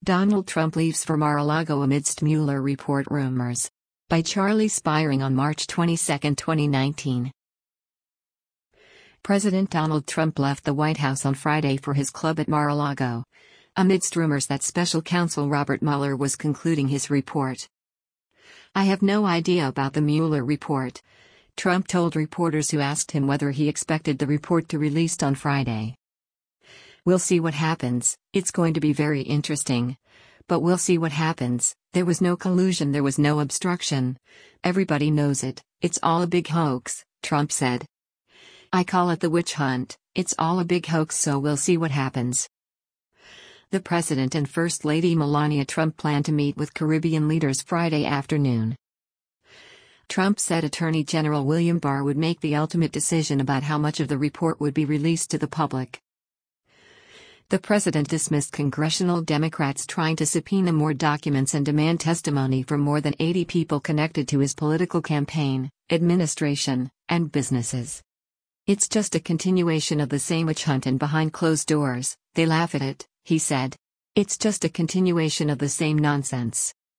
Donald Trump leaves for Mar-a-Lago amidst Mueller report rumors. By Charlie Spiring on March 22, 2019. President Donald Trump left the White House on Friday for his club at Mar-a-Lago, amidst rumors that special counsel Robert Mueller was concluding his report. "I have no idea about the Mueller report," Trump told reporters who asked him whether he expected the report to be released on Friday. "We'll see what happens. It's going to be very interesting. But we'll see what happens. There was no collusion, there was no obstruction. Everybody knows it. It's all a big hoax," Trump said. "I call it the witch hunt. It's all a big hoax, so we'll see what happens." The President and First Lady Melania Trump plan to meet with Caribbean leaders Friday afternoon. Trump said Attorney General William Barr would make the ultimate decision about how much of the report would be released to the public. The president dismissed congressional Democrats trying to subpoena more documents and demand testimony from more than 80 people connected to his political campaign, administration, and businesses. "It's just a continuation of the same witch hunt, and behind closed doors, they laugh at it," he said. "It's just a continuation of the same nonsense."